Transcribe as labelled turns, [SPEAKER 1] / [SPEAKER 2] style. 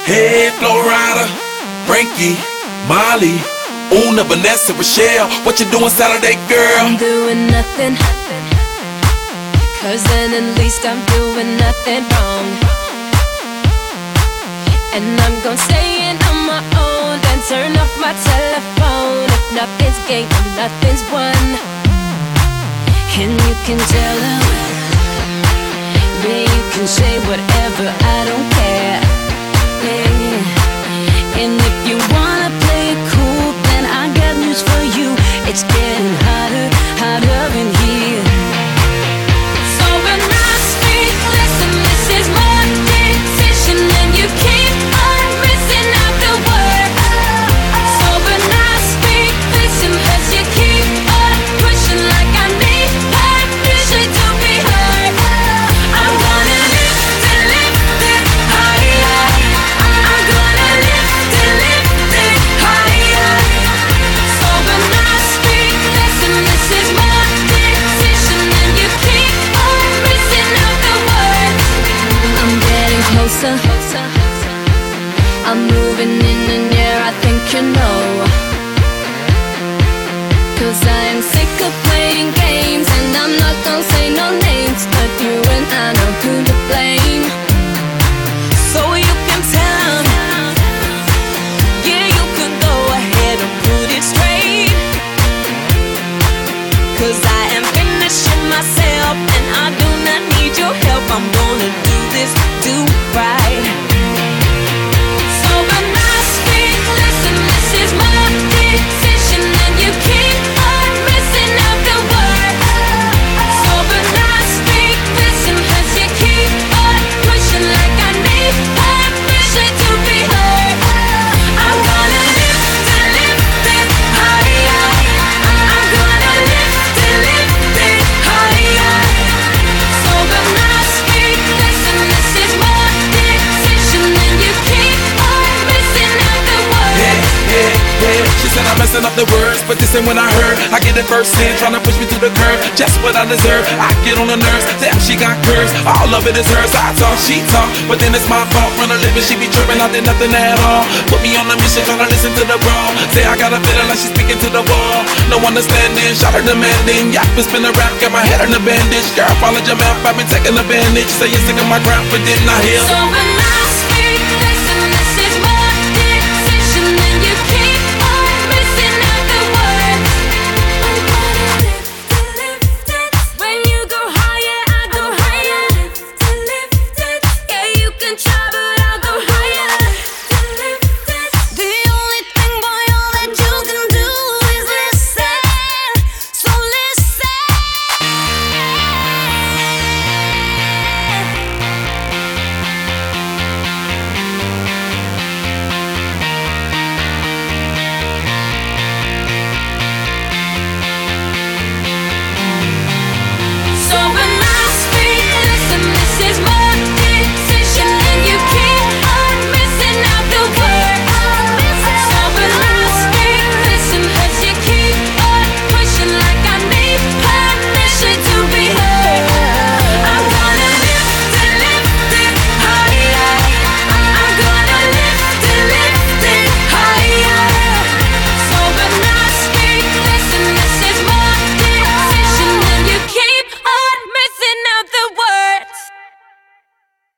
[SPEAKER 1] Hey, Florida, Frankie, Molly, Una, Vanessa, Rochelle, what you doing Saturday, girl?
[SPEAKER 2] I'm doing nothing, cause then at least I'm doing nothing wrong. And I'm gonna stay in on my own, then turn off my telephone. If nothing's gained, nothing's won. And you can tell them, yeah, you can say whatever, I don't care. Yeah. And if you wanna play it cool, then I got news for you. It's getting hotter, hotter in here. So when I speak, listen, this is my decision, and you keep on missing out the word. So when I speak, listen, cause you keep on pushing like I need permission to be heard. I'm gonna lift it higher. I'm gonna lift it higher. So when I speak, listen, this is my decision, and you keep on missing out the words. I'm getting closer, I'm moving in, and yeah, I think you know. Cause I am sick of playing games, and I'm not gonna say no names, but you and I know who to blame. So you can tell them, yeah, you can go ahead and put it straight. Cause I am finishing myself, and I do not need your help. I'm gonna do this, do right. So when I speak, listen, this is my decision, and you keep on missing out the word. So when I speak, listen, cause you keep on pushing like I need permission to be heard. I'm gonna lift it higher. I'm gonna lift it higher. So when I speak, listen, this is my decision, and you keep on missing out the word.
[SPEAKER 1] Yeah. She said I'm messing up the words, but this ain't what I heard. I get it firsthand, trying to push me to the curb. Just what I deserve, I get on the nerves. Damn, she got curves, all of it is hers. I talk, she talk, but then it's my fault. Run a living, she be tripping, I did nothing at all. Put me on a mission, trying to listen to the brawl. Say I got a feeling like she's speaking to the wall. No understanding, shot her demanding. Yacht been spinning rap, got my head in a bandage. Girl, follow your mouth, I've been taking advantage. Say you're sick of my crap, but didn't I hear?
[SPEAKER 2] So when I